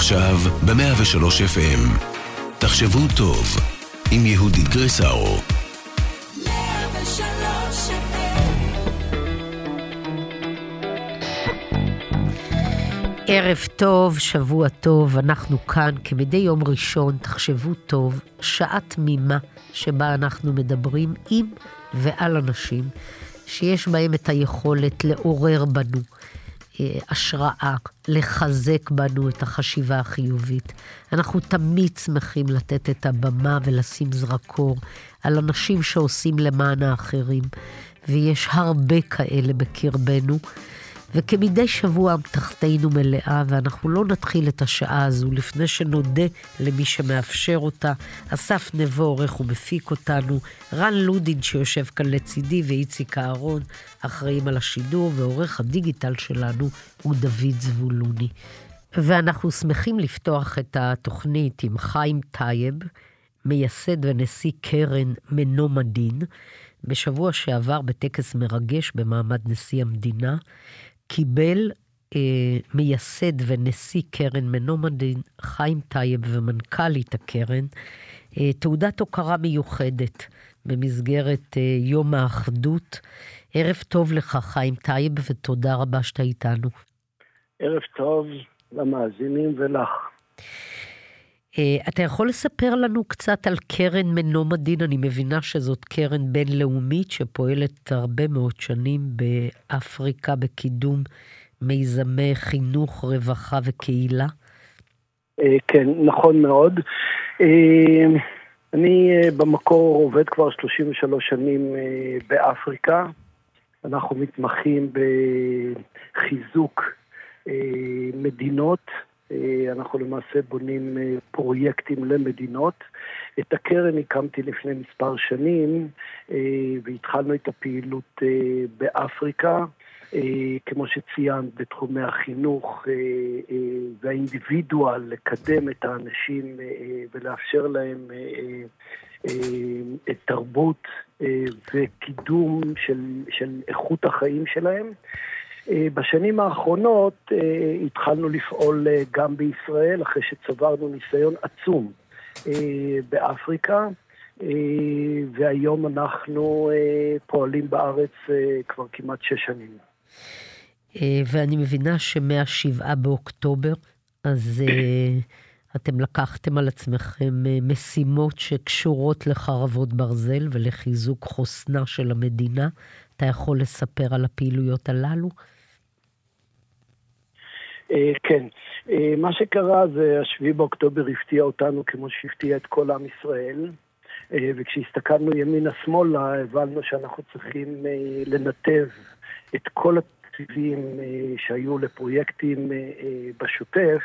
עכשיו ב-103 FM. תחשבו טוב, עם יהודית גרסאו. 103 FM. ערב טוב, שבוע טוב, אנחנו כאן כמדי יום ראשון, תחשבו טוב, שעה תמימה שבה אנחנו מדברים עם ועל אנשים שיש בהם את היכולת לעורר בנו השראה, לחזק בנו את החשיבה החיובית. אנחנו תמיד שמחים לתת את הבמה ולשים זרקור על אנשים שעושים למען האחרים, ויש הרבה כאלה בקרבנו, וכמדי שבוע תחתינו מלאה, ואנחנו לא נתחיל את השעה הזו לפני שנודה למי שמאפשר אותה. אסף נבו עורך ומפיק אותנו, רן לודין שיושב כאן לצידי, ואיציק אהרון אחראים על השידור, ועורך הדיגיטל שלנו הוא דוד זבולוני. ואנחנו שמחים לפתוח את התוכנית עם חיים טייב, מייסד ונשיא קרן מנומדין. בשבוע שעבר בטקס מרגש במעמד נשיא המדינה, קיבל מייסד ונשיא קרן מנומדין, חיים טייב, ומנכ"לית הקרן, תעודת הוקרה מיוחדת במסגרת יום האחדות. ערב טוב לך חיים טייב, ותודה רבה שאתה איתנו. ערב טוב למאזינים ולך. אתה יכול לספר לנו קצת על קרן מנומדין? אני מבינה שזאת קרן בינלאומית שפועלת הרבה מאוד שנים באפריקה בקידום מיזמי חינוך, רווחה וקהילה. כן, נכון מאוד. אני במקור עובד כבר 33 שנים באפריקה. אנחנו מתמחים בחיזוק מדינות. אנחנו למעשה בונים פרויקטים למדינות. את הקרן הקמתי לפני מספר שנים, והתחלנו את הפעילות באפריקה, כמו שציינת, בתחומי החינוך והאינדיבידואל, לקדם את האנשים ולאפשר להם את תרבות וקידום של איכות החיים שלהם. בשנים האחרונות התחלנו לפעול גם בישראל, אחרי שצברנו ניסיון עצום באפריקה, והיום אנחנו פועלים בארץ כבר כמעט 6 שנים. ואני מבינה שמה-7 באוקטובר, אז אתם לקחתם על עצמכם משימות שקשורות לחרבות ברזל ולחיזוק חוסנה של המדינה. אתה יכול לספר על הפעילויות הללו? כן, מה שקרה זה 7 באוקטובר הפתיע אותנו כמו שהפתיע את כל עם ישראל, וכשהסתכלנו ימינה שמאלה הבנו שאנחנו צריכים לנתב את כל התקציבים שהיו לפרויקטים בשוטף,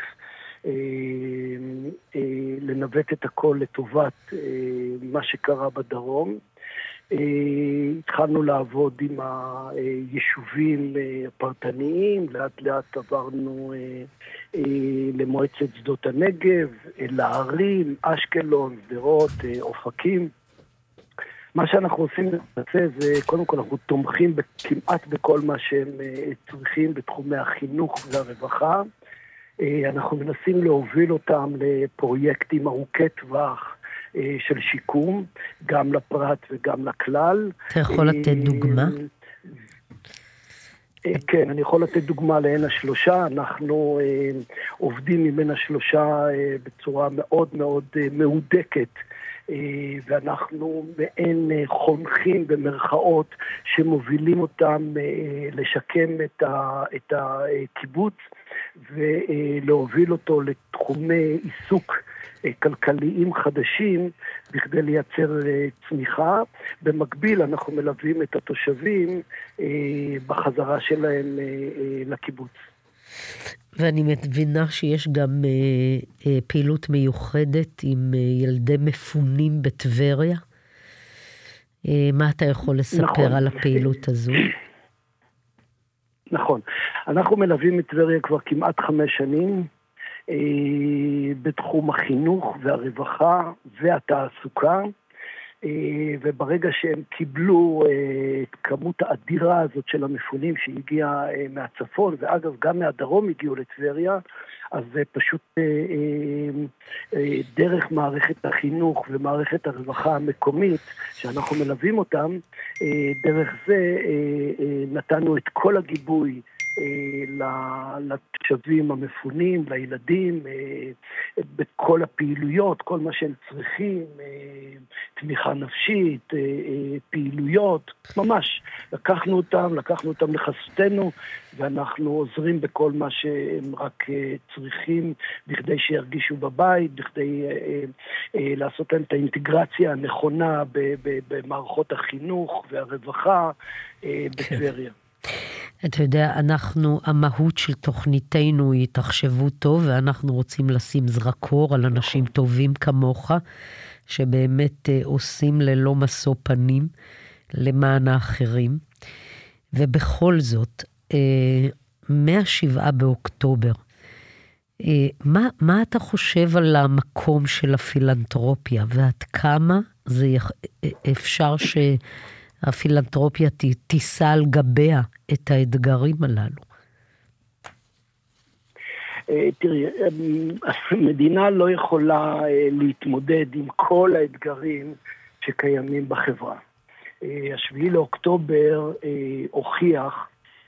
לנווט את הכל לטובת מה שקרה בדרום. התחלנו לעבוד עם היישובים הפרטניים, לאט לאט עברנו למועצת שדות הנגב, לערים, אשקלון, שדרות, אופקים. מה שאנחנו עושים זה, קודם כל אנחנו תומכים כמעט בכל מה שהם צריכים בתחומי החינוך והרווחה. אנחנו מנסים להוביל אותם לפרויקטים ארוכי טווח, של שיקום, גם לפרט וגם לכלל. אתה יכול לתת דוגמה? כן, אני יכול לתת דוגמה לעין השלושה. אנחנו עובדים עם עין השלושה בצורה מאוד מאוד מהודקת, ואנחנו מעין חונכים במרכאות שמובילים אותם לשקם את הקיבוץ ולהוביל אותו לתחומי עיסוק כלכליים חדשים בכדי לייצר צמיחה. במקביל אנחנו מלווים את התושבים בחזרה שלהם לקיבוץ. ואני מבינה שיש גם פעילות מיוחדת עם ילדי מפונים בטבריה. מה אתה יכול לספר נכון. על הפעילות הזו? נכון. אנחנו מלווים את טבריה כבר כמעט 5 שנים, בתחום החינוך והרווחה והתעסוקה. וברגע שהם קיבלו את כמות האדירה הזאת של המפונים שהגיעה מהצפון, ואגב גם מהדרום הגיעו לטבריה, אז זה פשוט דרך מערכת החינוך ומערכת הרווחה המקומית, שאנחנו מלווים אותם, דרך זה נתנו את כל הגיבוי לתושבים המפונים, לילדים, בכל הפעילויות, כל מה שהם צריכים, תמיכה נפשית, פעילויות, ממש. לקחנו אותם לחסותנו, ואנחנו עוזרים בכל מה שהם רק צריכים, בכדי שירגישו בבית, בכדי לעשות להם את האינטגרציה הנכונה במערכות החינוך והרווחה בטבריה. אתה יודע, המהות של תוכניתנו היא תחשבו טוב, ואנחנו רוצים לשים זרקור על אנשים טובים כמוך, שבאמת עושים ללא משוא פנים למען האחרים. ובכל זאת, מה-7 באוקטובר, מה אתה חושב על המקום של הפילנתרופיה, ועד כמה זה אפשר שהפילנתרופיה תישא על גביה את האתגרים הללו? תראי, המדינה לא יכולה להתמודד עם כל האתגרים שקיימים בחברה. 7 לאוקטובר הוכיח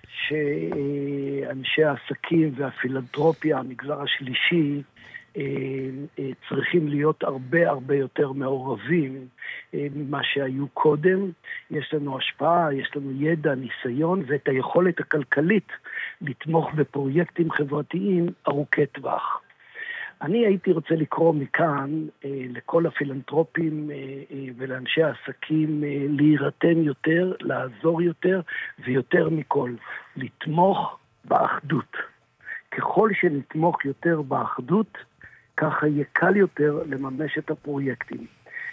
שאנשי העסקים והפילנתרופיה, המגזר השלישי, צריכים להיות הרבה יותר מעורבים ממה שהיו קודם. יש לנו השפעה, יש לנו ידע, ניסיון, ואת היכולת הכלכלית לתמוך בפרויקטים חברתיים ארוכי טווח. אני הייתי רוצה לקרוא מכאן לכל הפילנתרופים ולאנשי העסקים להירתם יותר, לעזור יותר, ויותר מכל, לתמוך באחדות. ככל שנתמוך יותר באחדות, ככה יהיה קל יותר לממש את הפרויקטים.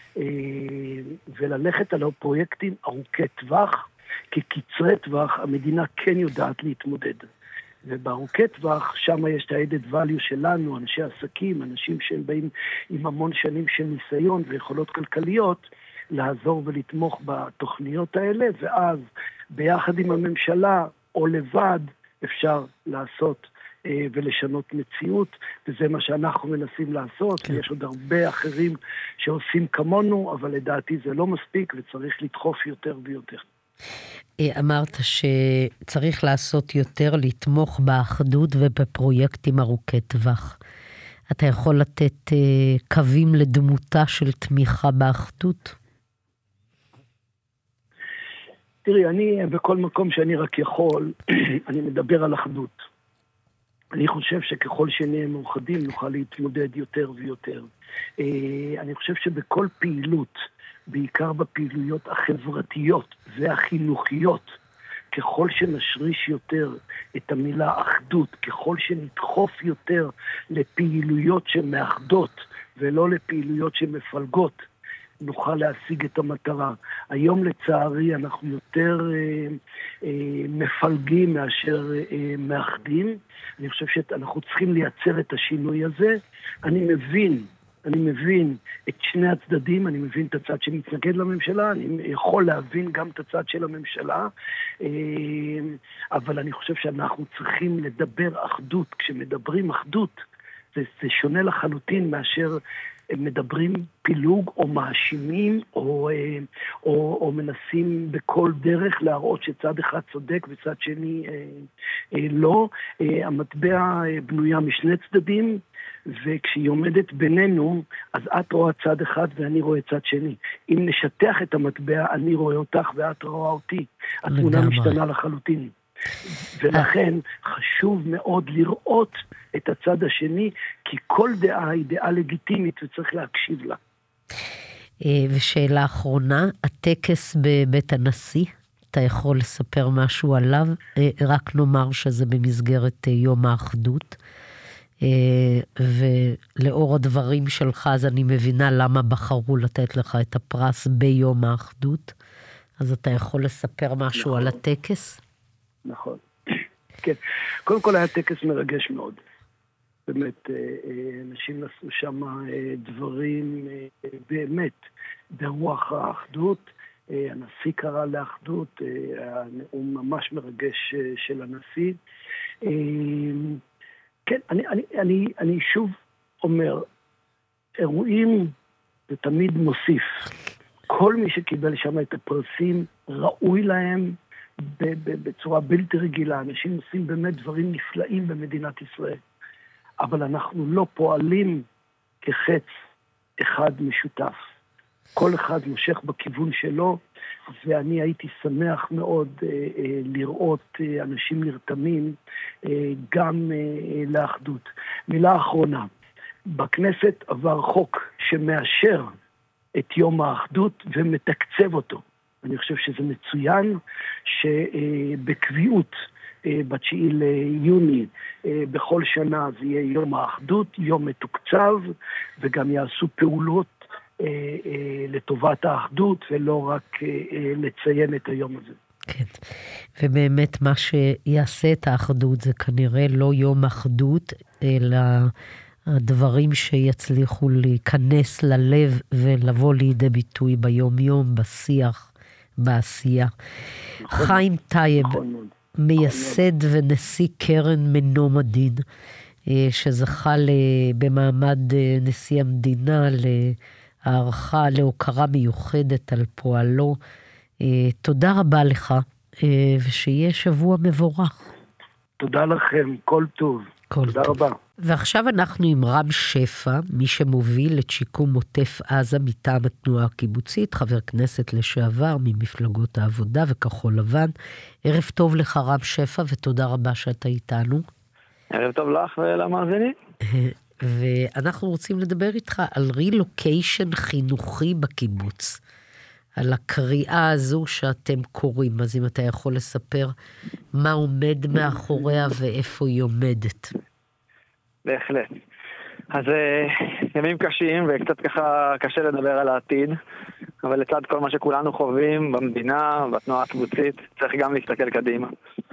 וללכת על הפרויקטים ארוכי טווח, כי קצרי טווח המדינה כן יודעת להתמודד. ובארוכי טווח, שם יש את ה-added value שלנו, אנשי עסקים, אנשים שהם באים עם המון שנים של ניסיון ויכולות כלכליות, לעזור ולתמוך בתוכניות האלה, ואז ביחד עם הממשלה או לבד אפשר לעשות ולשנות מציאות, וזה מה שאנחנו מנסים לעשות. כן. יש עוד הרבה אחרים שעושים כמונו, אבל לדעתי זה לא מספיק וצריך לדחוף יותר ויותר. אמרת שצריך לעשות יותר, לתמוך באחדות ובפרויקטים ארוכי טווח. אתה יכול לתת קווים לדמותה של תמיכה באחדות? תראי, אני בכל מקום שאני רק יכול, אני מדבר על אחדות. אני חושב שככל שנהיה מאוחדים נוכל להתמודד יותר ויותר. אני חושב שבכל פעילות, בעיקר בפעילויות החברתיות והחינוכיות, ככל שנשריש יותר את המילה אחדות, ככל שנדחוף יותר לפעילויות שמאחדות ולא לפעילויות שמפלגות, נוכל להשיג את המטרה. היום לצערי אנחנו יותר מפלגים מאשר מאחדים. אני חושב שאנחנו צריכים לייצר את השינוי הזה. אני מבין את שני הצדדים, אני מבין את הצד שמתנגד לממשלה, אני יכול להבין גם את הצד של הממשלה, אבל אני חושב שאנחנו צריכים לדבר אחדות. כשמדברים אחדות, זה שונה לחלוטין מאשר מדברים פילוג או מאשימים או מנסים בכל דרך להראות שצד אחד צודק וצד שני לא. המטבע בנויה משני צדדים, וכשהיא עומדת בינינו, אז את רואה צד אחד ואני רואה צד שני. אם נשטח את המטבע, אני רואה אותך ואת רואה אותי. התמונה משתנה לחלוטין. ולכן חשוב מאוד לראות את הצד השני, כי כל דעה היא דעה לגיטימית וצריך להקשיב לה. ושאלה אחרונה, הטקס בבית הנשיא, אתה יכול לספר משהו עליו? רק נאמר שזה במסגרת יום האחדות, ולאור הדברים שלך, אז אני מבינה למה בחרו לתת לך את הפרס ביום האחדות, אז אתה יכול לספר משהו על הטקס? נכון. כן. קודם כל היה טקס מרגש מאוד. באמת, אנשים עשו שם דברים באמת ברוח האחדות. הנשיא קרא לאחדות, הנאום ממש מרגש של הנשיא. כן, אני שוב אומר, אירועים זה תמיד מוסיף. כל מי שקיבל שם את הפרסים ראוי להם בצורה בלתי רגילה. אנשים עושים באמת דברים נפלאים במדינת ישראל. אבל אנחנו לא פועלים כחץ אחד משותף. כל אחד מושך בכיוון שלו, ואני הייתי שמח מאוד לראות אנשים נרתמים גם לאחדות. מילה אחרונה, בכנסת עבר חוק שמאשר את יום האחדות ומתקצב אותו. אני חושב שזה מצוין שבקביעות ב9 ליוני בכל שנה זה יהיה יום האחדות, יום מתוקצב, וגם יעשו פעולות לטובת האחדות, ולא רק לציין את היום הזה. כן, ובאמת מה שיעשה את האחדות זה כנראה לא יום אחדות, אלא הדברים שיצליחו להיכנס ללב ולבוא לידי ביטוי ביום יום, בשיח, בעשייה. נכון, חיים טייב, נכון, מייסד ונשיא קרן מנום הדין, שזכה במעמד נשיא המדינה להערכה, להוקרה מיוחדת על פועלו. תודה רבה לך, ושיהיה שבוע מבורך. תודה לכם, כל טוב. תודה רבה. ועכשיו אנחנו עם רם שפע, מי שמוביל את שיקום עוטף עזה מטעם התנועה הקיבוצית, חבר כנסת לשעבר ממפלגות העבודה וכחול לבן. ערב טוב לך רם שפע, ותודה רבה שאתה איתנו. ערב טוב לך ולמאזינים. ואנחנו רוצים לדבר איתך על רילוקיישן חינוכי בקיבוץ, על הקריאה הזו שאתם קוראים. אז אם אתה יכול לספר מה עומד מאחוריה ואיפה היא עומדת. בהחלט. אז ימים קשים וקצת ככה קשה לדבר על העתיד, אבל לצד כל מה שכולנו חווים במדינה, בתנועה הקיבוצית, צריך גם להסתכל קדימה.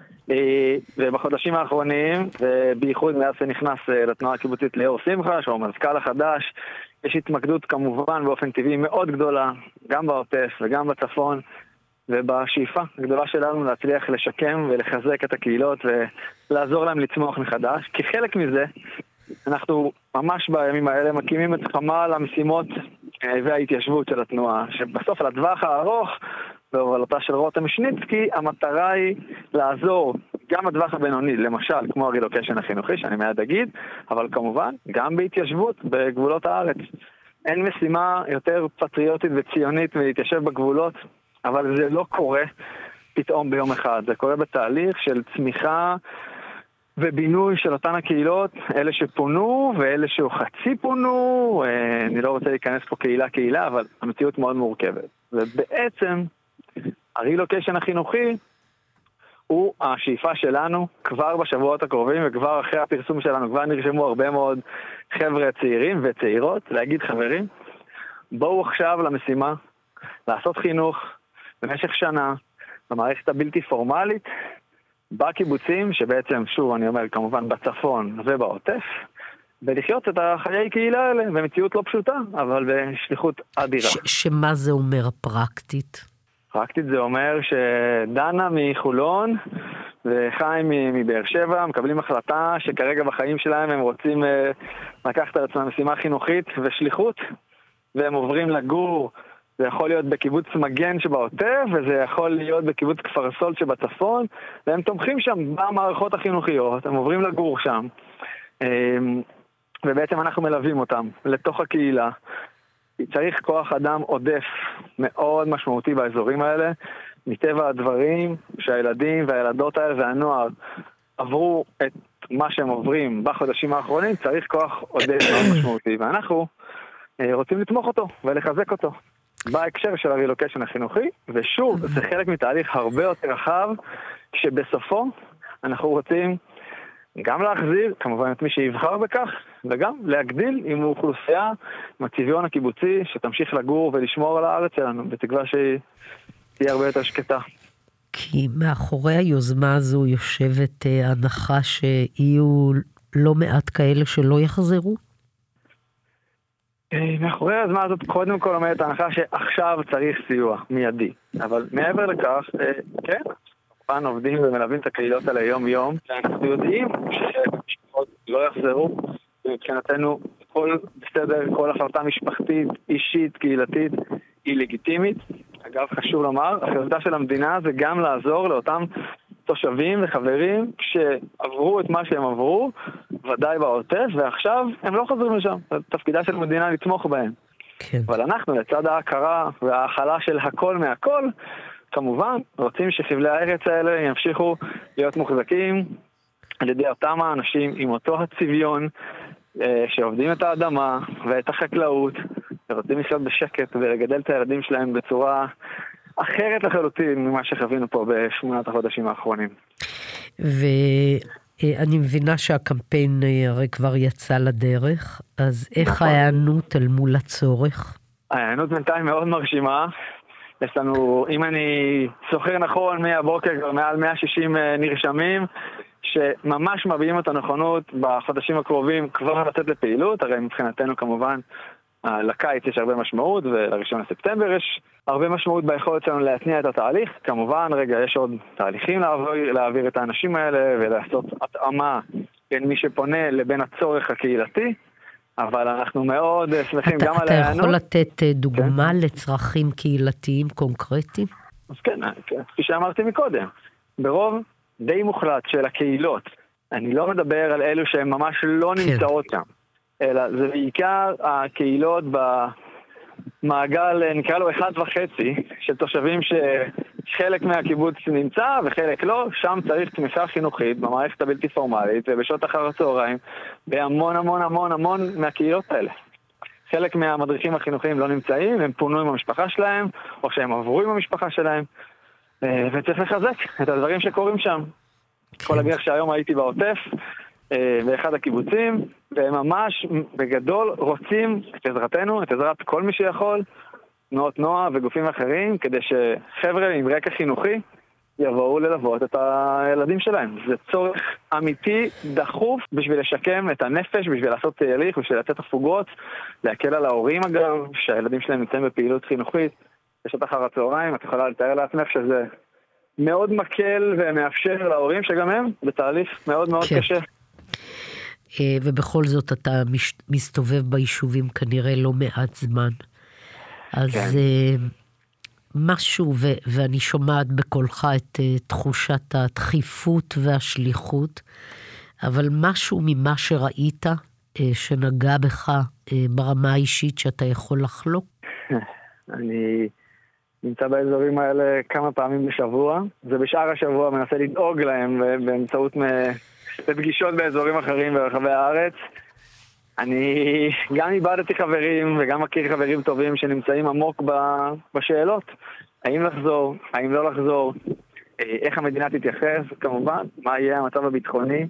ובחודשים האחרונים, ובייחוד מאז שנכנס לתנועה הקיבוצית ליאור שמחה, שהוא המזכ"ל החדש, יש התמקדות כמובן באופן טבעי מאוד גדולה, גם בעוטף וגם בצפון, ובשאיפה הגדולה שלנו להצליח לשקם ולחזק את הקהילות ולעזור להם לצמוח מחדש. כחלק מזה, אנחנו ממש בימים האלה מקימים את חמ"ל המשימות וההתיישבות של התנועה, שבסוף על הטווח הארוך, בהובלתה של רותם שניצקי, המטרה היא לעזור גם בטווח הבינוני, למשל כמו הרילוקיישן החינוכי שאני מיד אגיד, אבל כמובן גם בהתיישבות בגבולות הארץ. אין משימה יותר פטריוטית וציונית מלהתיישב בגבולות, אבל זה לא קורה פתאום ביום אחד, זה קורה בתהליך של צמיחה ובינוי של אותן הקהילות, אלה שפונו ואלה שחצי פונו, אני לא רוצה להיכנס פה קהילה, אבל המציאות מאוד מורכבת. ובעצם הרילוקיישן החינוכי הוא השאיפה שלנו כבר בשבועות הקרובים, וכבר אחרי הפרסום שלנו כבר נרשמו הרבה מאוד חבר'ה צעירים וצעירות, להגיד חברים, בואו עכשיו למשימה, לעשות חינוך במשך שנה, במערכת הבלתי פורמלית, בקיבוצים, שבעצם, שוב אני אומר, כמובן בצפון ובעוטף, ולחיות את החיי קהילה האלה, במציאות לא פשוטה, אבל בשליחות אדירה. שמה זה אומר פרקטית? פרקטית זה אומר שדנה מחולון וחיים מבאר שבע מקבלים החלטה שכרגע בחיים שלהם הם רוצים לקחת על עצמם משימה חינוכית ושליחות, והם עוברים לגור. זה יכול להיות בקיבוץ מגן שבעוטף, וזה יכול להיות בקיבוץ כפר סולד שבצפון, והם תומכים שם במערכות החינוכיות, הם עוברים לגור שם, ובעצם אנחנו מלווים אותם לתוך הקהילה. צריך כוח אדם עודף מאוד משמעותי באזורים האלה, מטבע הדברים שהילדים והילדות האלה והנוער עברו את מה שהם עוברים בחודשים האחרונים, צריך כוח עודף מאוד משמעותי, ואנחנו רוצים לתמוך אותו ולחזק אותו. בהקשר של הרילוקיישן החינוכי, ושוב, זה חלק מתהליך הרבה יותר רחב, שבסופו אנחנו רוצים גם להחזיר, כמובן את מי שיבחר בכך, וגם להגדיל עם אוכלוסייה, עם הצביון הקיבוצי, שתמשיך לגור ולשמור על הארץ שלנו, בתקווה שהיא תהיה הרבה יותר שקטה. כי מאחורי היוזמה הזו יושבת הנחה שיהיו לא מעט כאלה שלא יחזרו? מאחורי הזמן הזאת קודם כל עומדת ההנחה שעכשיו צריך סיוע מיידי, אבל מעבר לכך, כן, כמובן עובדים ומלווים את הקהילות האלה יום יום, ואנחנו יודעים שמשפחות לא יחזרו, ומבחינתנו כל בסדר, כל החלטה משפחתית, אישית, קהילתית, היא לגיטימית. אגב, חשוב לומר, החלטה של המדינה זה גם לעזור לאותם תושבים וחברים שעברו את מה שהם עברו, ודאי בעוטף, ועכשיו הם לא חוזרים לשם. תפקידה של המדינה לתמוך בהם. כן. אבל אנחנו, לצד ההכרה וההכלה של הכל מהכל, כמובן, רוצים שחבלי הארץ האלה ימשיכו להיות מוחזקים על ידי אותם האנשים עם אותו הצביון, שעובדים את האדמה ואת החקלאות, ורוצים לחיות בשקט ולגדל את הילדים שלהם בצורה אחרת לחלוטין ממה שחווינו פה ב8 החודשים האחרונים. ואני מבינה שהקמפיין הרי כבר יצא לדרך, אז איך ההיענות אל מול הצורך? ההיענות בינתיים מאוד מרשימה. יש לנו, אם אני זוכר נכון, מהבוקר כבר מעל 160 נרשמים, שממש מביעים את הנכונות בחודשים הקרובים כבר לצאת לפעילות. הרי מבחינתנו כמובן לקיץ יש הרבה משמעות, ולראשון לספטמבר יש הרבה משמעות ביכולת שלנו להתניע את התהליך. כמובן, רגע, יש עוד תהליכים להעביר את האנשים האלה ולעשות התאמה בין מי שפונה לבין הצורך הקהילתי, אבל אנחנו מאוד שמחים גם על ההיענות. אתה יכול לתת דוגמה לצרכים קהילתיים קונקרטיים? אז כן, כפי שאמרתי מקודם, ברוב די מוחלט של הקהילות, אני לא מדבר על אלו שהן ממש לא נמצאות שם, אלא זה בעיקר הקהילות במעגל, נקרא לו 1.5, של תושבים שחלק מהקיבוץ נמצא וחלק לא. שם צריך תמיכה חינוכית במערכת הבלתי פורמלית ובשעות אחר הצהריים בהמון המון המון המון מהקהילות האלה. חלק מהמדריכים החינוכיים לא נמצאים, הם פונו עם המשפחה שלהם או שהם עברו עם המשפחה שלהם, וצריך לחזק את הדברים שקורים שם. יכול להגיד שהיום הייתי בעוטף באחד הקיבוצים, והם ממש בגדול רוצים את עזרתנו, את עזרת כל מי שיכול, תנועות נוער וגופים אחרים, כדי שחבר'ה עם רקע חינוכי יבואו ללוות את הילדים שלהם. זה צורך אמיתי, דחוף, בשביל לשקם את הנפש, בשביל לעשות תהליך, בשביל לתת הפוגות, להקל על ההורים אגב, שהילדים שלהם נמצאים בפעילות חינוכית, בשעות אחר הצהריים. את יכולה לתאר לעצמך שזה מאוד מקל ומאפשר להורים שגם הם בתהליך מאוד מאוד קשה. ובכל זאת אתה מסתובב ביישובים כנראה לא מעט זמן. אז משהו, ואני שומעת בקולך את תחושת הדחיפות והשליחות, אבל משהו ממה שראית שנגע בך ברמה האישית שאתה יכול לחלוק? אני נמצא באזורים האלה כמה פעמים בשבוע, ובשאר השבוע מנסה לדאוג להם באמצעות בפגישות באזורים אחרים ברחבי הארץ. אני גם איבדתי חברים וגם מכיר חברים טובים שנמצאים עמוק בשאלות. האם לחזור, האם לא לחזור, איך המדינה תתייחס, כמובן, מה יהיה המצב הביטחוני.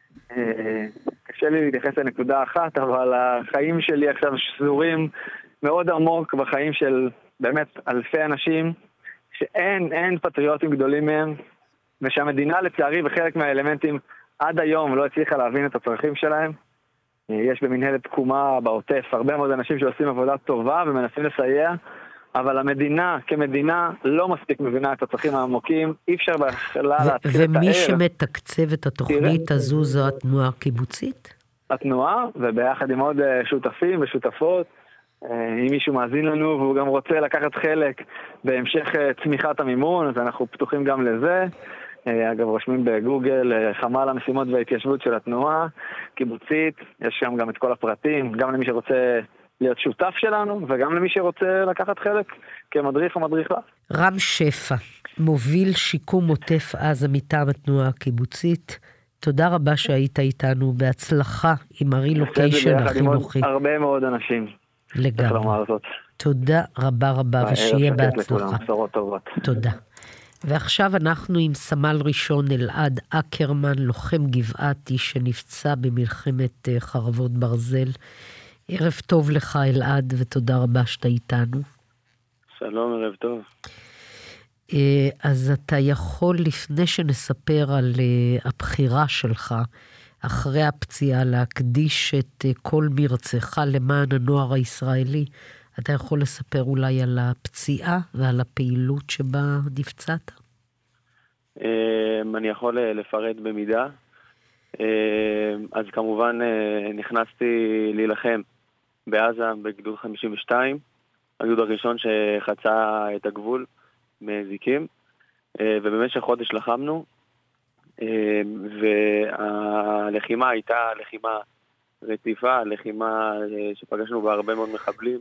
קשה לי להתייחס לנקודה אחת, אבל החיים שלי עכשיו שזורים מאוד עמוק בחיים של באמת אלפי אנשים, שאין פטריוטים גדולים מהם, ושהמדינה לצערי בחלק מהאלמנטים עד היום לא הצליחה להבין את הצרכים שלהם. יש במנהלת תקומה בעוטף הרבה מאוד אנשים שעושים עבודה טובה ומנסים לסייע, אבל המדינה כמדינה לא מספיק מבינה את הצרכים העמוקים, אי אפשר בכלל להתחיל לתאר. ומי שמתקצב את התוכנית הזו זו התנועה הקיבוצית? התנועה, וביחד עם עוד שותפים ושותפות, אם מישהו מאזין לנו והוא גם רוצה לקחת חלק בהמשך צמיחת המימון, אז אנחנו פתוחים גם לזה. אגב, רושמים בגוגל חמ"ל המשימות וההתיישבות של התנועה קיבוצית, יש שם גם את כל הפרטים, גם למי שרוצה להיות שותף שלנו, וגם למי שרוצה לקחת חלק כמדריך או מדריכה. רם שפע, מוביל שיקום עוטף עזה מטעם התנועה הקיבוצית, תודה רבה שהיית איתנו, בהצלחה עם הרילוקיישן החינוכי. הרבה מאוד אנשים. לגמרי. תודה רבה רבה, ושיהיה בהצלחה. תודה. ועכשיו אנחנו עם סמל ראשון אלעד אקרמן, לוחם גבעתי שנפצע במלחמת חרבות ברזל. ערב טוב לך אלעד, ותודה רבה שאתה איתנו. שלום, ערב טוב. אז אתה יכול, לפני שנספר על הבחירה שלך, אחרי הפציעה להקדיש את כל מרצך למען הנוער הישראלי. אתה יכול לספר אולי על הפציעה ועל הפעילות שבה נפצעת? אני יכול לפרט במידה. אז כמובן נכנסתי להילחם בעזה בגדוד 52, הגדוד הראשון שחצה את הגבול מזיקים, ובמשך חודש לחמנו, והלחימה הייתה לחימה רציפה, לחימה שפגשנו בה הרבה מאוד מחבלים,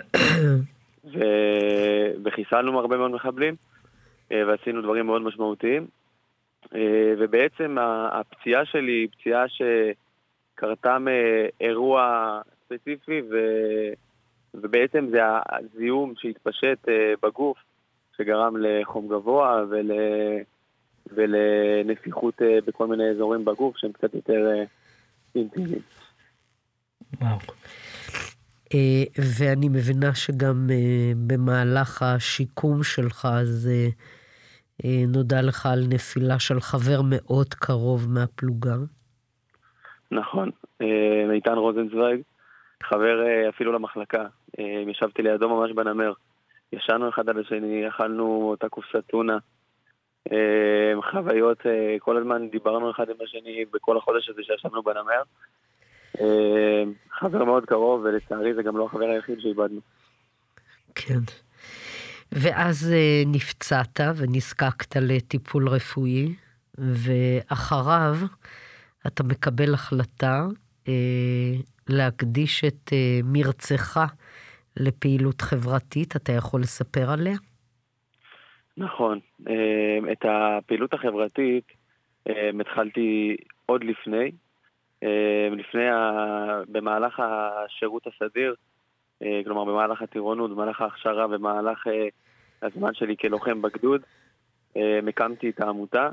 וחיסלנו הרבה מאוד מחבלים, ועשינו דברים מאוד משמעותיים. ובעצם הפציעה שלי היא פציעה שקרתה מאירוע ספציפי, ובעצם זה הזיהום שהתפשט בגוף, שגרם לחום גבוה ולנפיחות בכל מיני אזורים בגוף שהם קצת יותר אינטימיים. וואו. ואני מבינה שגם במהלך השיקום שלך, אז נודע לך על נפילה של חבר מאוד קרוב מהפלוגה. נכון, איתן רוזנצוויג, חבר אפילו למחלקה. ישבתי לידו ממש בנמר. ישנו אחד על השני, אכלנו אותה קופסת טונה. חוויות, כל הזמן דיברנו אחד עם השני בכל החודש הזה שישבנו בנמר. חבר מאוד קרוב, ולצערי זה גם לא החבר היחיד שאיבדנו. כן. ואז נפצעת ונזקקת לטיפול רפואי, ואחריו אתה מקבל החלטה להקדיש את מרצך לפעילות חברתית. אתה יכול לספר עליה? נכון. את הפעילות החברתית התחלתי עוד לפני, במהלך השירות הסדיר, כלומר במהלך הטירונות, במהלך ההכשרה, במהלך הזמן שלי כלוחם בגדוד, הקמתי את העמותה.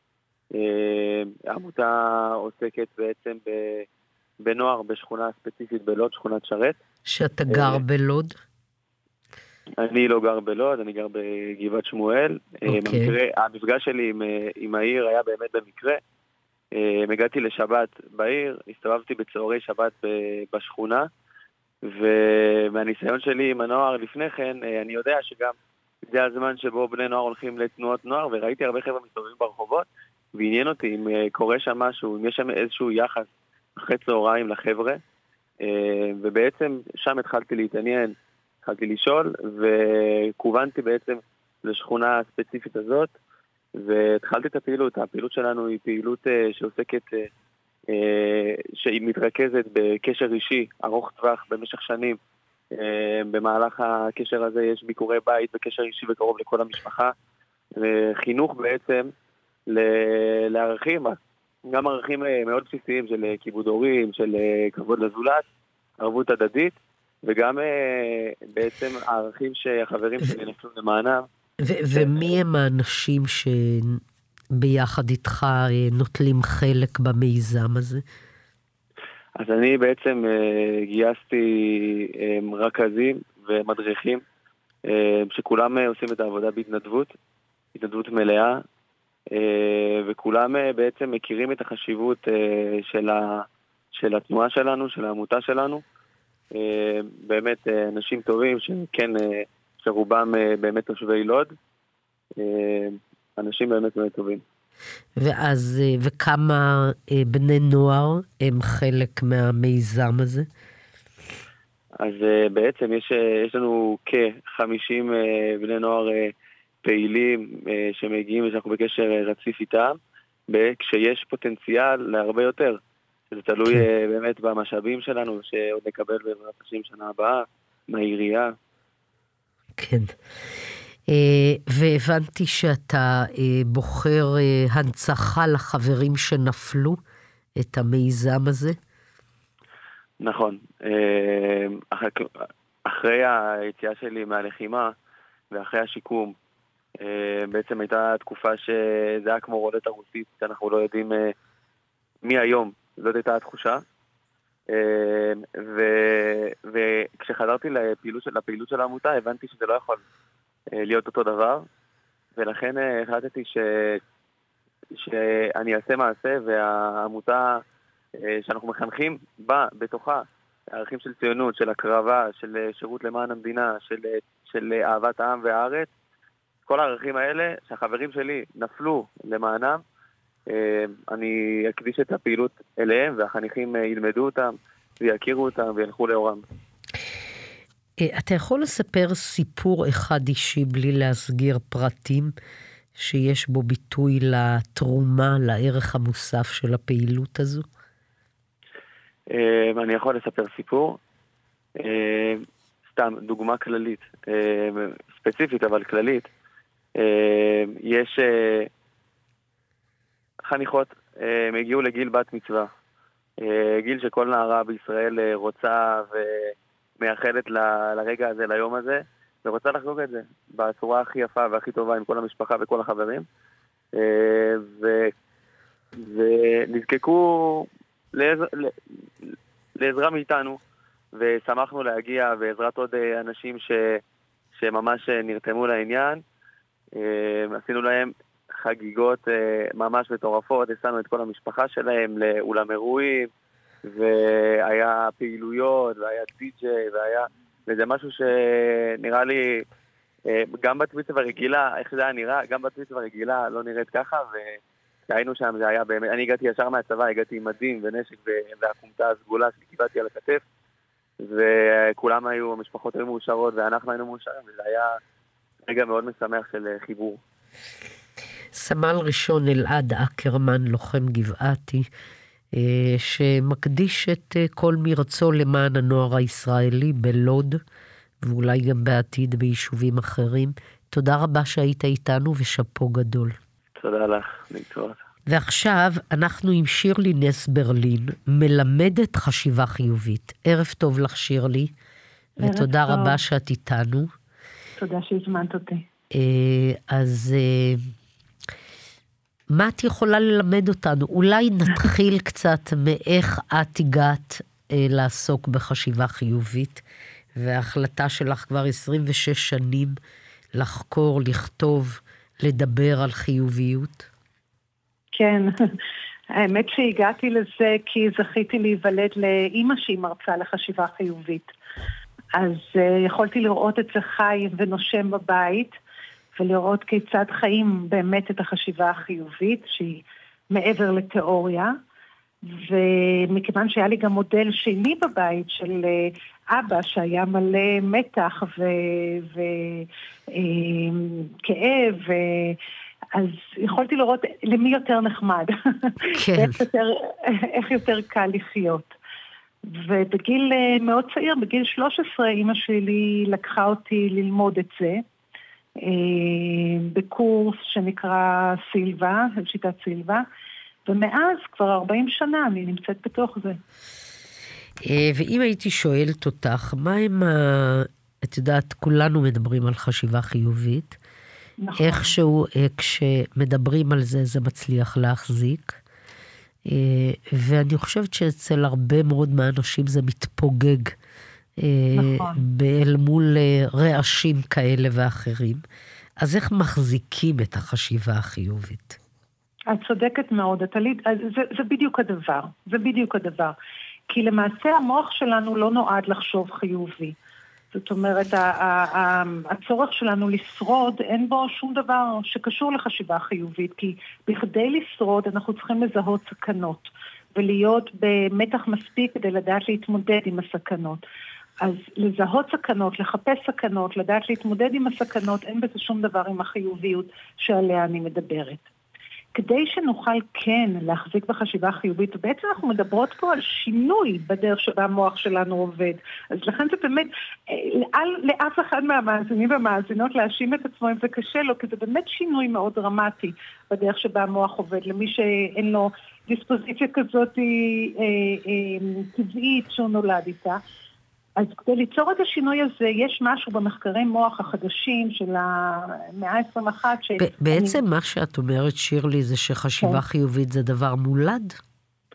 העמותה עוסקת בעצם בנוער בשכונה ספציפית בלוד, שכונת שרת. שאתה גר בלוד? אני לא גר בלוד, אני גר בגבעת שמואל. המפגש שלי עם העיר היה באמת במקרה. הגעתי לשבת בעיר, הסתובבתי בצהרי שבת בשכונה, ומהניסיון שלי עם הנוער לפני כן, אני יודע שגם זה הזמן שבו בני נוער הולכים לתנועות נוער, וראיתי הרבה חבר'ה מסתובבים ברחובות, ועניין אותי אם קורה שם משהו, אם יש שם איזשהו יחס אחרי צהריים לחבר'ה, ובעצם שם התחלתי להתעניין, התחלתי לשאול, וכוונתי בעצם לשכונה הספציפית הזאת, והתחלתי את הפעילות. הפעילות שלנו היא פעילות שעוסקת, שהיא מתרכזת בקשר אישי ארוך טווח במשך שנים. במהלך הקשר הזה יש ביקורי בית בקשר אישי וקרוב לכל המשפחה, וחינוך בעצם לערכים, גם ערכים מאוד בסיסיים של כיבוד הורים, של כבוד לזולת, ערבות הדדית, וגם בעצם הערכים שהחברים שלי נפלו למענם. ומי הם האנשים שביחד איתך נוטלים חלק במיזם הזה? אז אני בעצם גייסתי רכזים ומדריכים, שכולם עושים את העבודה בהתנדבות מלאה, וכולם בעצם מכירים את החשיבות של התנועה שלנו, של העמותה שלנו. באמת אנשים טובים שכן, שרובם באמת תושבי לוד, אנשים באמת מאוד טובים. ואז, וכמה בני נוער הם חלק מהמיזם הזה? אז בעצם יש לנו כ-50 בני נוער פעילים שמגיעים ושאנחנו בקשר רציף איתם, כשיש פוטנציאל להרבה יותר. זה תלוי באמת במשאבים שלנו, שעוד נקבל בעזרת השם שנה הבאה, מהעירייה. כן. והבנתי שאתה בוחר הנצחה לחברים שנפלו את המיזם הזה. נכון. אחרי היציאה שלי מהלחימה ואחרי השיקום, בעצם הייתה תקופה שזה היה כמו רולטה רוסית, שאנחנו לא יודעים מי היום. זאת הייתה התחושה. וכשחזרתי לפעילות של העמותה, הבנתי שזה לא יכול להיות אותו דבר, ולכן החלטתי שאני אעשה מעשה, והעמותה שאנחנו מחנכים בתוכה, ערכים של ציונות, של הקרבה, של שירות למען המדינה, של אהבת העם והארץ, כל הערכים האלה שהחברים שלי נפלו למענם, אני אקדיש את הפעילות אליהם, והחניכים ילמדו אותם, ויכירו אותם, וילכו לאורם. אתה יכול לספר סיפור אחד אישי בלי להסגיר פרטים, שיש בו ביטוי לתרומה, לערך המוסף של הפעילות הזו? אני יכול לספר סיפור. סתם, דוגמה כללית, ספציפית אבל כללית. יש חניכות, הם הגיעו לגיל בת מצווה. גיל שכל נערה בישראל רוצה ומייחלת לרגע הזה, ליום הזה, ורוצה לחגוג את זה בצורה הכי יפה והכי טובה עם כל המשפחה וכל החברים. ונזקקו לעזרה מאיתנו, ושמחנו להגיע בעזרת עוד אנשים שממש נרתמו לעניין. עשינו להם חגיגות ממש מטורפות, עשינו את כל המשפחה שלהם לאולם אירועים, והיה פעילויות, והיה די-ג'יי, וזה משהו שנראה לי, גם בת מצווה רגילה, איך זה היה נראה, גם בת מצווה רגילה לא נראית ככה, והיינו שם, זה היה באמת, אני הגעתי ישר מהצבא, הגעתי עם מדים ונשק והקומתה הסגולה שקיבלתי על הכתף, וכולם היו, המשפחות היו מאושרות, ואנחנו היינו מאושרים, וזה היה רגע מאוד משמח של חיבור. סמל ראשון אלעד אקרמן, לוחם גבעתי, שמקדיש את כל מרצו למען הנוער הישראלי בלוד, ואולי גם בעתיד ביישובים אחרים. תודה רבה שהיית איתנו, ושפו גדול. תודה לך, להתראות. ועכשיו אנחנו עם שירלי נס ברלין, מלמדת חשיבה חיובית. ערב טוב לך שירלי, ותודה רבה שאת איתנו. תודה שהזמנת אותי. אז מה את יכולה ללמד אותנו? אולי נתחיל קצת מאיך את הגעת לעסוק בחשיבה חיובית, וההחלטה שלך כבר 26 שנים לחקור, לכתוב, לדבר על חיוביות. כן, האמת שהגעתי לזה כי זכיתי להיוולד לאמא שהיא מרצה לחשיבה חיובית. אז יכולתי לראות את זה חי ונושם בבית, ולראות כיצד חיים באמת את החשיבה החיובית, שהיא מעבר לתיאוריה, ומכיוון שהיה לי גם מודל שני בבית של אבא שהיה מלא מתח וכאב, אז יכולתי לראות למי יותר נחמד, כן. איך יותר קל לחיות. ובגיל מאוד צעיר, בגיל 13, אמא שלי לקחה אותי ללמוד את זה, בקורס שנקרא סילבה, שיטת סילבה, ומאז כבר 40 שנה אני נמצאת בתוך זה. ואם הייתי שואלת אותך, מה הם, את יודעת, כולנו מדברים על חשיבה חיובית, נכון. איכשהו כשמדברים על זה, זה מצליח להחזיק, ואני חושבת שאצל הרבה מאוד מהאנשים זה מתפוגג, נכון. באל מול רעשים כאלה ואחרים. אז איך מחזיקים את החשיבה החיובית? את צודקת מאוד, זה בדיוק הדבר, זה בדיוק הדבר. כי למעשה המוח שלנו לא נועד לחשוב חיובי. זאת אומרת, הצורך שלנו לשרוד, אין בו שום דבר שקשור לחשיבה חיובית, כי בכדי לשרוד אנחנו צריכים לזהות סכנות, ולהיות במתח מספיק כדי לדעת להתמודד עם הסכנות. אז לזהות סכנות, לחפש סכנות, לדעת להתמודד עם הסכנות, אין בזה שום דבר עם החיוביות שעליה אני מדברת. כדי שנוכל כן להחזיק בחשיבה חיובית, בעצם אנחנו מדברות פה על שינוי בדרך שבה המוח שלנו עובד. אז לכן זה באמת, לאף אחד מהמאזינים והמאזינות להאשים את עצמו אם זה קשה לו, כי זה באמת שינוי מאוד דרמטי בדרך שבה המוח עובד. למי שאין לו דיספוזיציה כזאת טבעית שהוא נולד איתה. אז כדי ליצור את השינוי הזה, יש משהו במחקרי מוח החדשים של המאה ה-21. בעצם מה שאת אומרת, שירלי, זה שחשיבה חיובית זה דבר מולד?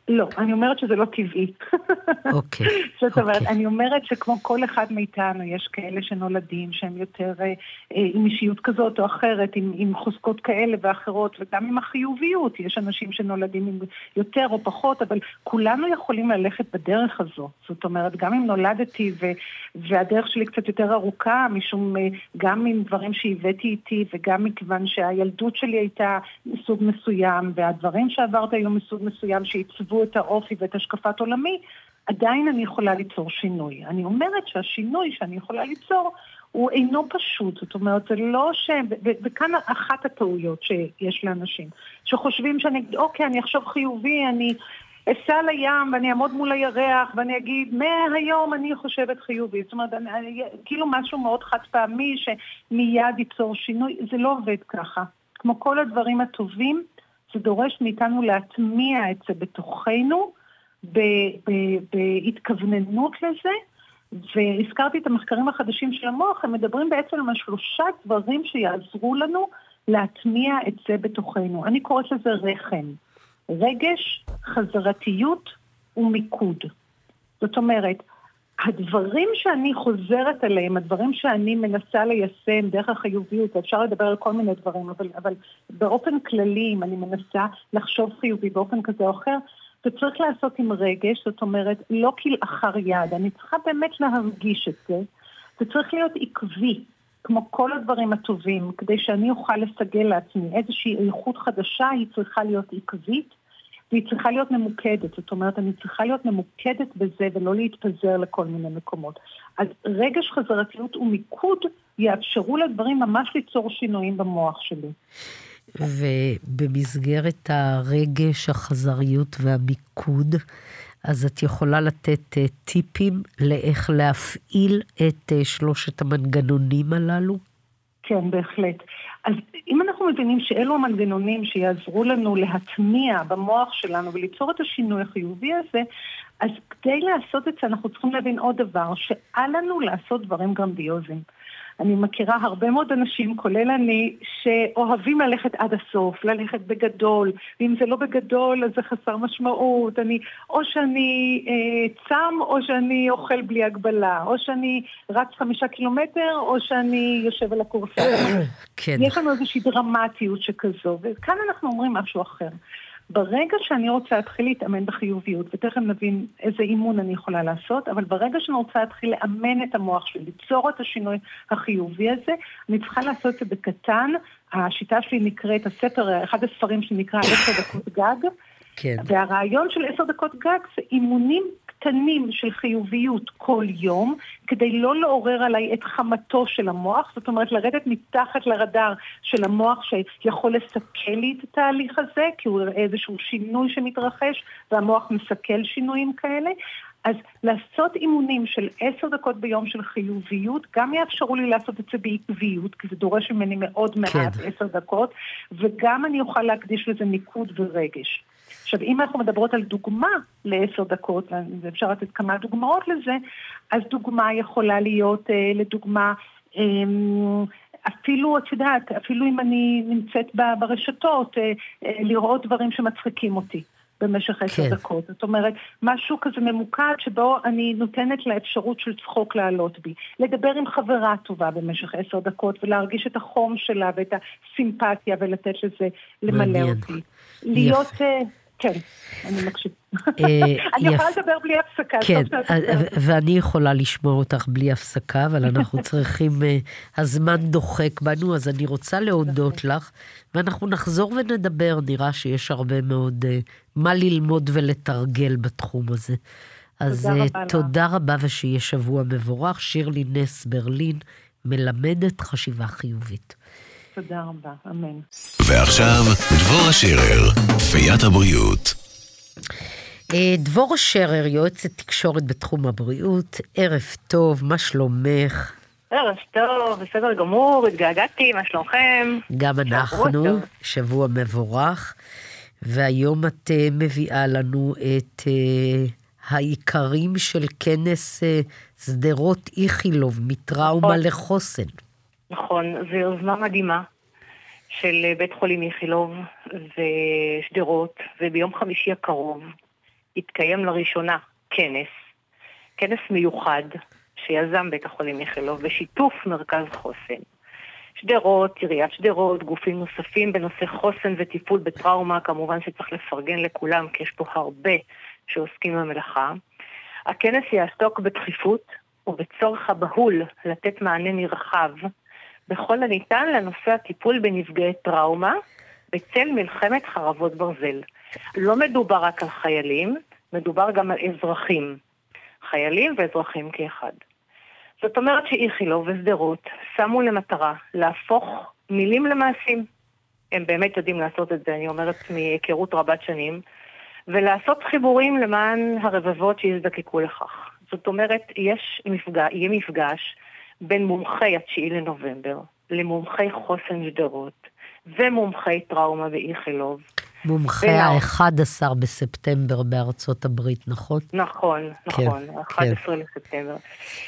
לא, אני אומרת שזה לא טבעי. אוקיי. זאת אומרת, אני אומרת שכמו כל אחד מאיתנו, יש כאלה שנולדים שהם יותר עם אישיות כזאת או אחרת, עם חוזקות כאלה ואחרות, וגם עם החיוביות. יש אנשים שנולדים עם יותר או פחות, אבל כולנו יכולים ללכת בדרך הזו. זאת אומרת, גם אם נולדתי והדרך שלי קצת יותר ארוכה, משום גם עם דברים שהבאתי איתי, וגם מכיוון שהילדות שלי הייתה מסוג מסוים, והדברים שעברת היו מסוג מסוים שהצבו את האופי ואת השקפת עולמי, עדיין אני יכולה ליצור שינוי. אני אומרת שהשינוי שאני יכולה ליצור הוא אינו פשוט. זאת אומרת, זה לא וכאן אחת הטעויות שיש לאנשים, שחושבים שאני אגיד, אוקיי, אני אחשוב חיובי, אני אסע לים ואני אעמוד מול הירח ואני אגיד, מהיום אני חושבת חיובי. זאת אומרת, כאילו משהו מאוד חד פעמי שמיד ייצור שינוי. זה לא עובד ככה. כמו כל הדברים הטובים, זה דורש מאיתנו להטמיע את זה בתוכנו, בהתכווננות לזה, והזכרתי את המחקרים החדשים של המוח, הם מדברים בעצם על 3 דברים שיעזרו לנו להטמיע את זה בתוכנו. אני קוראת לזה רחם. רגש, חזרתיות ומיקוד. זאת אומרת, הדברים שאני חוזרת עליהם, הדברים שאני מנסה ליישם דרך החיוביות, אפשר לדבר על כל מיני דברים, אבל באופן כללי, אם אני מנסה לחשוב חיובי באופן כזה או אחר, זה צריך לעשות עם רגש, זאת אומרת, לא כלאחר יד, אני צריכה באמת להרגיש את זה, זה צריך להיות עקבי, כמו כל הדברים הטובים, כדי שאני אוכל לסגל לעצמי איזושהי איכות חדשה, היא צריכה להיות עקבית, והיא צריכה להיות ממוקדת, זאת אומרת, אני צריכה להיות ממוקדת בזה ולא להתפזר לכל מיני מקומות. אז רגש, חזרתיות ומיקוד יאפשרו לדברים ממש ליצור שינויים במוח שלי. ובמסגרת הרגש, החזריות והמיקוד, אז את יכולה לתת טיפים לאיך להפעיל את 3 המנגנונים הללו? כן, בהחלט. אז אם אנחנו מבינים שאלו המנגנונים שיעזרו לנו להטמיע במוח שלנו וליצור את השינוי החיובי הזה, אז כדי לעשות את זה אנחנו צריכים להבין עוד דבר, שעל לנו לעשות דברים גרנדיוזיים. אני מכירה הרבה מאוד אנשים, כולל אני, שאוהבים ללכת עד הסוף, ללכת בגדול, ואם זה לא בגדול, אז זה חסר משמעות. או שאני צם, או שאני אוכל בלי הגבלה, או שאני רץ 5 קילומטר, או שאני יושב על הקורסה. כן. יש לנו איזושהי דרמטיות שכזו, וכאן אנחנו אומרים משהו אחר. ברגע שאני רוצה להתחיל להתאמן בחיוביות, ותכף נבין איזה אימון אני יכולה לעשות, אבל ברגע שאני רוצה להתחיל לאמן את המוח שלי, ליצור את השינוי החיובי הזה, אני צריכה לעשות את זה בקטן. השיטה שלי נקראת, אחד הספרים שנקרא 10 דקות גג, כן. והרעיון של 10 דקות גג זה אימונים קטנים של חיוביות כל יום, כדי לא לעורר עליי את חמתו של המוח, זאת אומרת לרדת מתחת לרדאר של המוח שיכול לסכל לי את התהליך הזה, כי הוא איזשהו שינוי שמתרחש, והמוח מסכל שינויים כאלה. אז לעשות אימונים של 10 דקות ביום של חיוביות, גם יאפשרו לי לעשות את זה בעקביות, כי זה דורש ממני מאוד מעט 10 דקות, וגם אני אוכל להקדיש לזה מיקוד ורגש. עכשיו, אם אנחנו מדברות על דוגמה ל10 דקות, ואפשר לתת כמה דוגמאות לזה, אז דוגמה יכולה להיות, לדוגמה, אפילו, את יודעת, אפילו אם אני נמצאת ברשתות, לראות דברים שמצחיקים אותי במשך 10 דקות. זאת אומרת, משהו כזה ממוקד שבו אני נותנת לאפשרות של צחוק לעלות בי. לדבר עם חברה טובה במשך 10 דקות, ולהרגיש את החום שלה ואת הסימפתיה, ולתת לזה למלא אותי. להיות... כן, אני מקשיב. אני יכולה לדבר בלי הפסקה. כן, ואני יכולה לשמוע אותך בלי הפסקה, אבל אנחנו צריכים, הזמן דוחק בנו, אז אני רוצה להודות לך, ואנחנו נחזור ונדבר, נראה שיש הרבה מאוד מה ללמוד ולתרגל בתחום הזה. אז תודה רבה ושיהיה שבוע מבורך. שירלי נס ברלין, מלמדת חשיבה חיובית. תודה רבה, אמן. ועכשיו, דבורה שרר, פיית הבריאות. דבורה שרר, יועצת תקשורת בתחום הבריאות. ערב טוב, מה שלומך? ערב טוב, בסדר גמור, התגעגעתי, מה שלומכם? גם אנחנו, שבוע מבורך. והיום את מביאה לנו את העיקרים של כנס שדרות איכילוב, מטראומה לחוסן. נכון, זו יוזמה מדהימה של בית חולים איכילוב ושדרות, וביום חמישי הקרוב התקיים לראשונה כנס מיוחד שיזם בית החולים איכילוב בשיתוף מרכז חוסן. שדרות, עיריית שדרות, גופים נוספים בנושא חוסן וטיפול בטראומה, כמובן שצריך לפרגן לכולם, כי יש פה הרבה שעוסקים במלאכה. הכנס יעסוק בדחיפות ובצורך הבהול לתת מענה נרחב בכל הניתן לנושא הטיפול בנפגעי טראומה בצל מלחמת חרבות ברזל. לא מדובר רק על חיילים, מדובר גם על אזרחים. חיילים ואזרחים כאחד. זאת אומרת שאיכילוב ושדרות שמו למטרה להפוך מילים למעשים. הם באמת יודעים לעשות את זה, אני אומרת מהיכרות רבת שנים, ולעשות חיבורים למען הרבבות שיזדקקו לכך. זאת אומרת, יהיה מפגש בין מומחי 9 לנובמבר למומחי חוסן שדרות ומומחי טראומה באיכילוב. מומחי ה-11 בספטמבר בארצות הברית, נכון? נכון, 11 לספטמבר.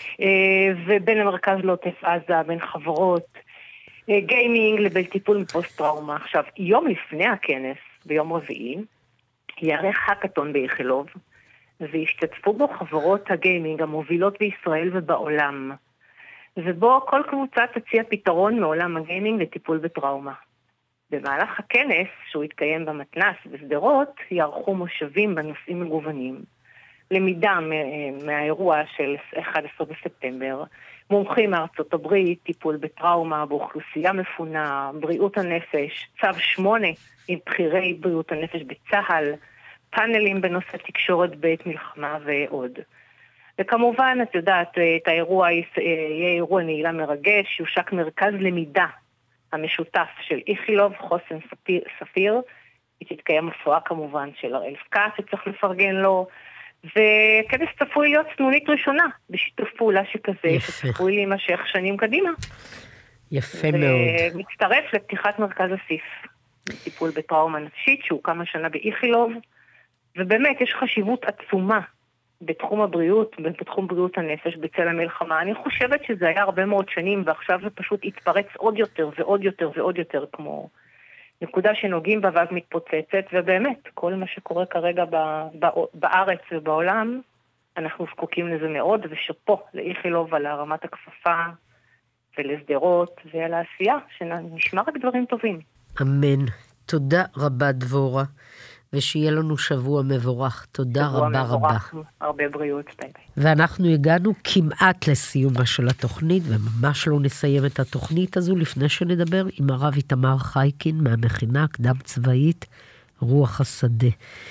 ובין המרכז לעוטף עזה, בין חברות, גיימינג לבין טיפול מפוסט-טראומה. עכשיו, יום לפני הכנס, ביום רביעי, יערך האקתון באיכילוב, והשתתפו בו חברות הגיימינג המובילות בישראל ובעולם. ובו כל קבוצה תציע פתרון מעולם הגיימינג לטיפול בטראומה. במהלך הכנס, שהוא התקיים במתנ"ס בשדרות, יערכו מושבים בנושאים מגוונים. למידה מהאירוע של 11 בספטמבר, מומחים מארצות הברית, טיפול בטראומה, באוכלוסייה מפונה, בריאות הנפש, צו 8 עם בחירי בריאות הנפש בצהל, פאנלים בנושא תקשורת בעת מלחמה ועוד. וכמובן, את יודעת, את האירוע יהיה אירוע נעילה מרגש, יושק מרכז למידה המשותף של איכילוב, חוסן ספיר, היא תתקיים הופעה כמובן של הראל סקאט שצריך לפרגן לו, וכנס צפוי להיות סנונית ראשונה בשיתוף פעולה שכזה, שצפוי להימשך שנים קדימה. יפה מאוד. ומצטרף לפתיחת מרכז אסיף, טיפול בטראומה נפשית, שהוא כמה שנה באיכילוב, ובאמת יש חשיבות עצומה בתחום הבריאות, בתחום בריאות הנפש, בצל המלחמה. אני חושבת שזה היה הרבה מאוד שנים, ועכשיו זה פשוט התפרץ עוד יותר ועוד יותר ועוד יותר, כמו נקודה שנוגעים בה ואז מתפוצצת, ובאמת, כל מה שקורה כרגע בארץ ובעולם, אנחנו זקוקים לזה מאוד, ושפה לאיכילוב על הרמת הכפפה, ולסדרות, ועל העשייה, שנשמע רק דברים טובים. אמן. תודה רבה דבורה. ושיהיה לנו שבוע מבורך. תודה רבה רבה. הרבה בריאות. ביי ביי. ואנחנו הגענו כמעט לסיומה של התוכנית, וממש לא נסיים את התוכנית הזו לפני שנדבר עם הרב איתמר חייקין מהמכינה הקדם צבאית רוח השדה.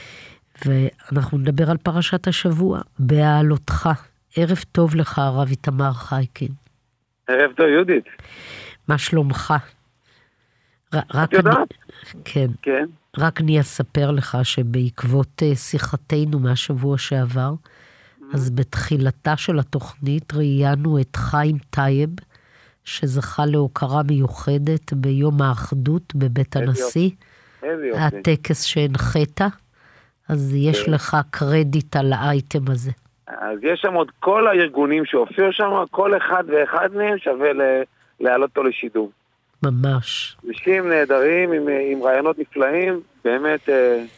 ואנחנו נדבר על פרשת השבוע, בהעלותך. ערב טוב לך הרב איתמר חייקין. ערב טוב יהודית. מה שלומך? את יודעת? כן. כן. רק אני אספר לך שבעקבות שיחתנו מהשבוע שעבר, אז בתחילתה של התוכנית ראיינו את חיים טייב, שזכה להוקרה מיוחדת ביום האחדות בבית הנשיא. הטקס שהנחית, אז יש לך קרדיט על האייטם הזה. אז יש שם עוד כל הארגונים שהופיעו שם, כל אחד ואחד מהם שווה להעלות אותו לשידור. ממש. אנשים נהדרים עם רעיונות נפלאים, באמת...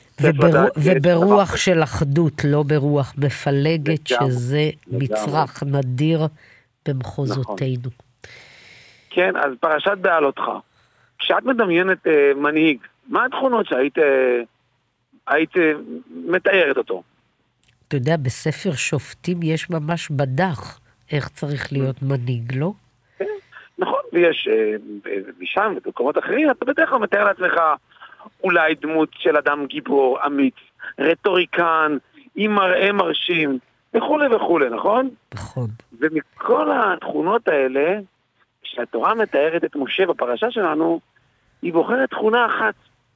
וברוח של אחדות, לא ברוח מפלגת, שזה מצרך נדיר במחוזותינו. כן, אז פרשת בהעלותך. כשאת מדמיינת מנהיג, מה התכונות שהיית מתארת אותו? אתה יודע, בספר שופטים יש ממש בדח איך צריך להיות מנהיג, לא? נכון, ויש משם ובמקומות אחרים, אתה בדרך כלל מתאר לעצמך אולי דמות של אדם גיבור, אמיץ, רטוריקן, עם מראה מרשים, וכו' וכו', נכון? נכון. ומכל התכונות האלה, כשהתורה מתארת את משה בפרשה שלנו, היא בוחרת תכונה אחת,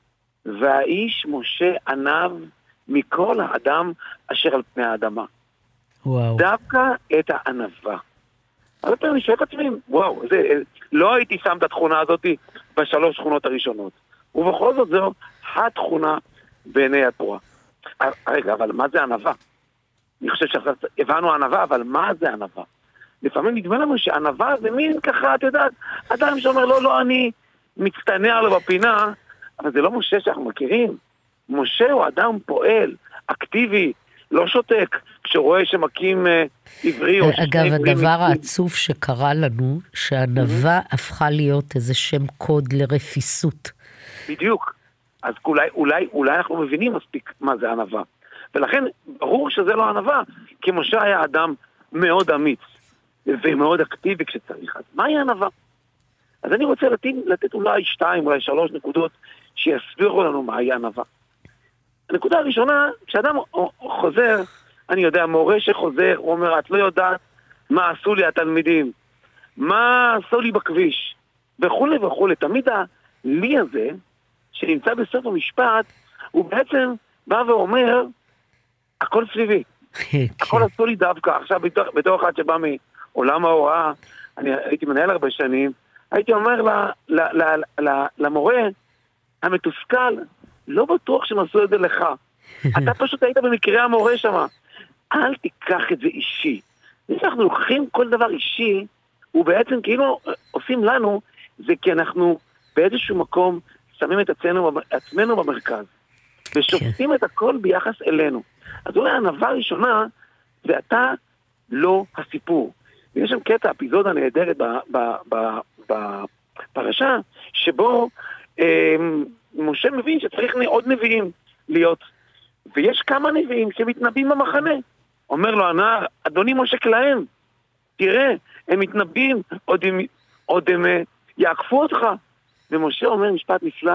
והאיש משה עניו מכל האדם אשר על פני האדמה. וואו. דווקא את הענווה. הרבה פעמים אני שואל את עצמי, וואו, לא הייתי שם את התכונה הזאת בשלוש תכונות הראשונות. ובכל זאת זו התכונה בעיני התורה. רגע, אבל מה זה ענווה? אני חושב שהבנו ענווה, אבל מה זה ענווה? לפעמים נדמה לנו שענווה זה מין ככה, את יודעת, אדם שאומר, לא, אני מצטנע לו בפינה, אבל זה לא משה שאנחנו מכירים. משה הוא אדם פועל, אקטיבי, לא שותק, כשרואה שמקים עברי או שני אגב, עברים. הדבר העצוב שקרה לנו, שהענווה הפכה להיות איזה שם קוד לרפיסות. בדיוק. אז אולי אנחנו מבינים מספיק מה זה ענווה. ולכן ברור שזה לא ענווה, כי משה היה אדם מאוד אמיץ, ומאוד אקטיבי כשצריך. אז מהי ענווה? אז אני רוצה לתת אולי 2, אולי 3 נקודות שיסבירו לנו מהי ענווה. הנקודה הראשונה, כשאדם חוזר, אני יודע, מורה שחוזר, הוא אומר, את לא יודעת מה עשו לי התלמידים, מה עשו לי בכביש, וכו' וכו'. תמיד הלי הזה, שנמצא בסוף המשפט, הוא בעצם בא ואומר, הכל סביבי. הכל עשו לי דווקא. עכשיו, בתור אחד שבא מעולם ההוראה, אני הייתי מנהל הרבה שנים, הייתי אומר למורה המתוסכל, לא בטוח שהם עשו את זה לך. אתה פשוט היית במקרה המורה שמה. אל תיקח את זה אישי. אנחנו לוקחים כל דבר אישי, ובעצם כאילו עושים לנו, זה כי אנחנו באיזשהו מקום שמים את עצמנו במרכז, ושופטים את הכל ביחס אלינו. אז אולי הענווה הראשונה, זה אתה לא הסיפור. ויש שם קטע, אפיזודה נהדרת בפרשה, שבו משה מבין שצריך עוד נביאים להיות. ויש כמה נביאים שמתנבאים במחנה. אומר לו הנער, אדוני מושק להם, תראה, הם מתנבאים, עוד הם יעקפו אותך. ומשה אומר משפט נפלא,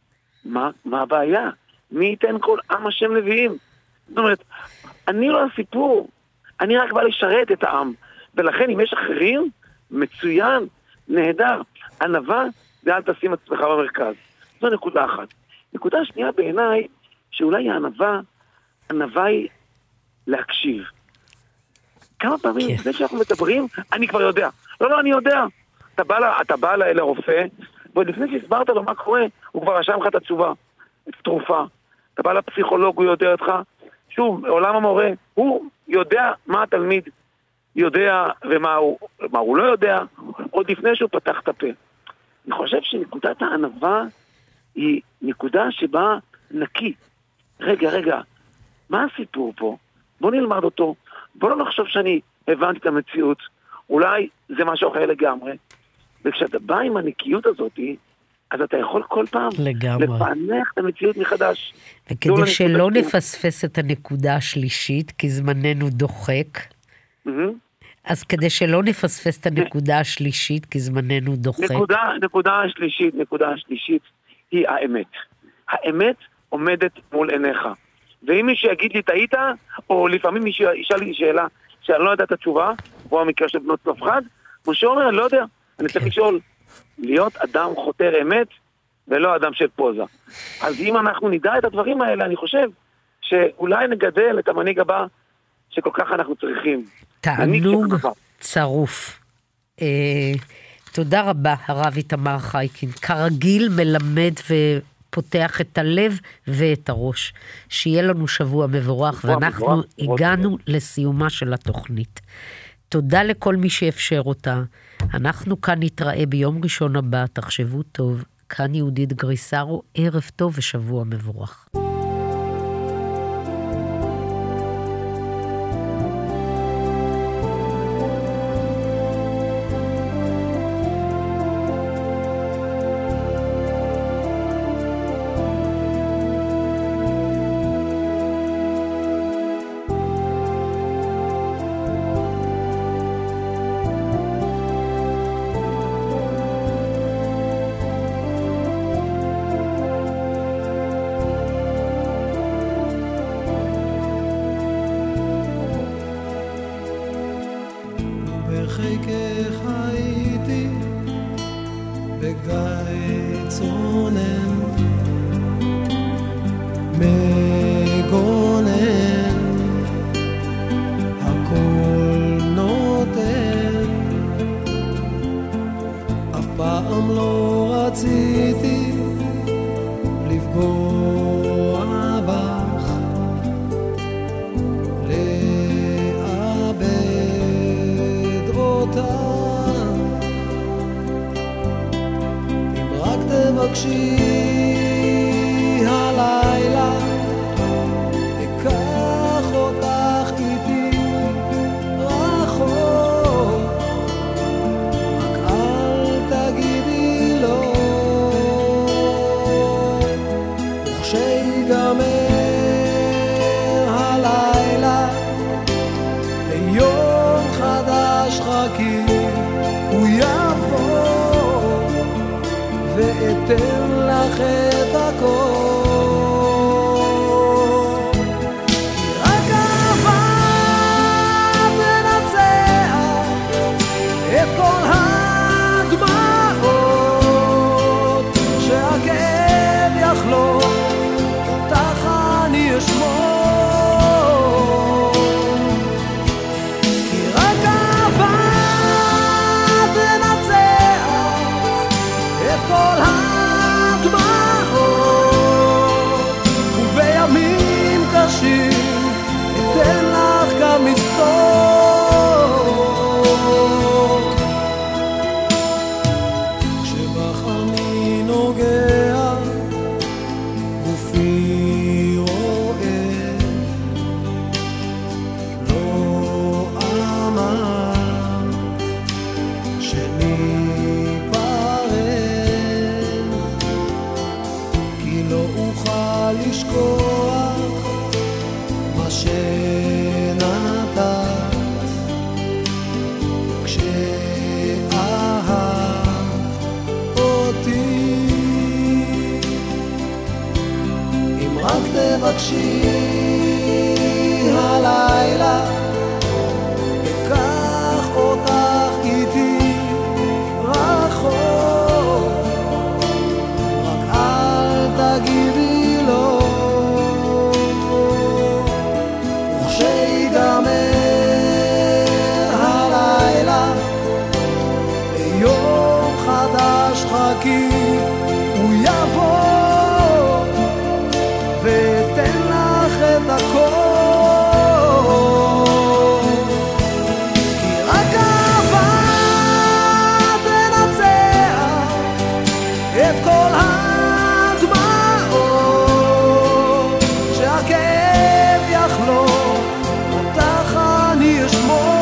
מה הבעיה? מי ייתן כל עם השם נביאים? זאת אומרת, אני לא הסיפור, אני רק בא לשרת את העם. ולכן אם יש אחרים, מצוין, נהדר. ענווה, זה אל תשים עצמך במרכז. זו נקודה אחת. נקודה שנייה בעיניי, שאולי הענווה היא להקשיב. כמה פעמים לפני שאנחנו מדברים, אני כבר יודע. לא, אני יודע. אתה בא לרופא, ועוד לפני שהסברת לו מה קורה, הוא כבר רשם לך את התשובה, את התרופה. אתה בא לפסיכולוג, הוא יודע אותך. שוב, עולם המורה, הוא יודע מה התלמיד יודע ומה הוא לא יודע, עוד לפני שהוא פתח את הפה. אני חושב שנקודת הענווה היא נקודה שבה נקי. רגע, מה הסיפור פה? בוא נלמד אותו, בוא לא נחשוב שאני הבנתי את המציאות, אולי זה משהו אחר לגמרי. וכשאתה בא עם הנקיות הזאת, אז אתה יכול כל פעם לפענח את המציאות מחדש. וכדי שלא נפספס את הנקודה השלישית, כי זמננו דוחק, אז כדי שלא נפספס את הנקודה השלישית, כי זמננו דוחק. נקודה השלישית היא האמת. האמת עומדת מול עיניך. ואם מישהו יגיד לי טעית, או לפעמים מישהו ישאל לי שאלה שאני לא יודע את התשובה, או המקרה של בנות צלפחד, משה אומר, אני לא יודע, אני צריך לשאול, להיות אדם חותר אמת, ולא אדם של פוזה. אז אם אנחנו נדע את הדברים האלה, אני חושב שאולי נגדל את המנהיג הבא, שכל כך אנחנו צריכים. תענוג צרוף. תודה רבה, הרב איתמר חייקין. כרגיל מלמד ופותח את הלב ואת הראש. שיהיה לנו שבוע מבורך, ואנחנו הגענו לסיומה של התוכנית. תודה לכל מי שאפשר אותה. אנחנו כאן נתראה ביום ראשון הבא, תחשבו טוב. כאן יהודית גריסרו, ערב טוב ושבוע מבורך. תבקשי הלילה, אקח אותך חכי, הוא יבוא ואתן לך את הכל. רק אהבה תנצח את כל הדמעות, שהכאב יחלוף אותך אני אשמור. אתן לך גם מסתור, כשבך אני נוגע גופי רואה, לא אמר שניפרד, כי לא אוכל לשכוח שנתת כשאהבת אותי. אם רק תבקשי הלילה אקח אותך איתי רחוק, רק אל תגידי לו הלילה ביום חדש חכי, הוא יבוא ואתן לך את הכל. כי רק אהבה תנצח את כל הדמעות, שהכאב יחלוף אותך אני אשמור.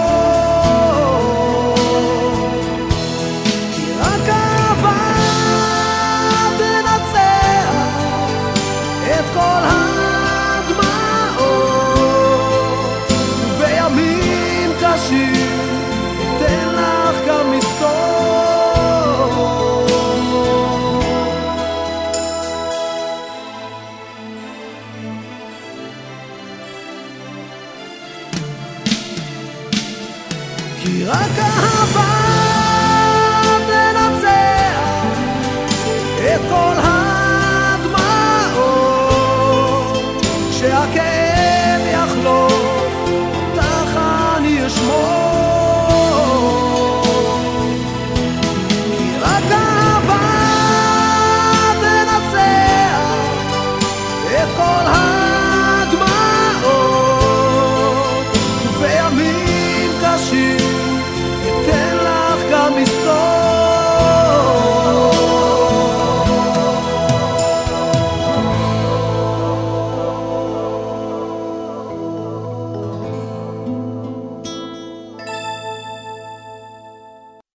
כי רק אהבה תנצח את כל הדמעות, ובימים קשים אתן לך גם מסתור. כי רק אהבה תנצח את כל הדמעות, שהכאב יחלוף אותך אני אשמור. כי רק אהבה תנצח את כל הדמעות, ובימים קשים